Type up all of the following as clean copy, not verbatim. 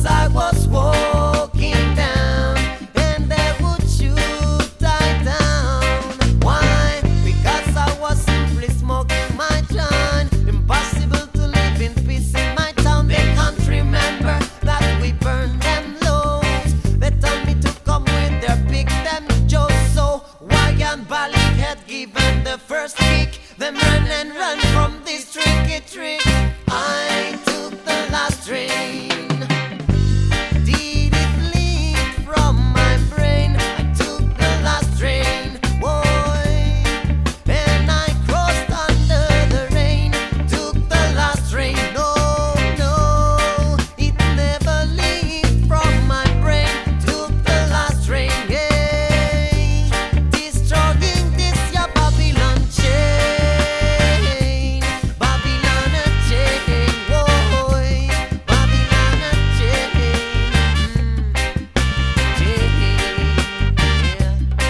I was walking down and they would shoot I down. Why? Because I was simply smoking my joint. Impossible to live in peace in my town. They can't remember that we burned them loads. They told me to come with their pick them Joe. So why and Bali had given the first kick. Them run and run from this tricky trick. I took the last train. Did it bleed from my brain? I took the last train, boy. And I crossed under the rain. Took the last train. No, no, it never leave from my brain. Took the last train, yeah. Destroying this your Babylon chain. Babylon a chain, boy. Babylon a chain, chain, yeah.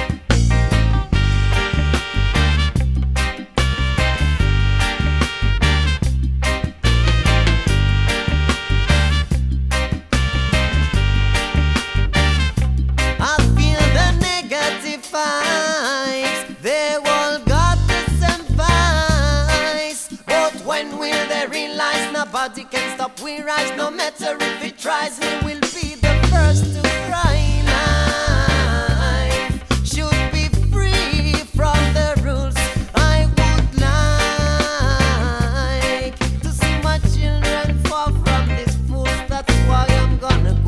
I feel the negative vibes. They all got the same vibes. But when will they realize nobody can stop we rise? No matter if it tries, we will be the first to cry. Life should be free from the rules. I would like to see my children fall from these fools. That's why I'm gonna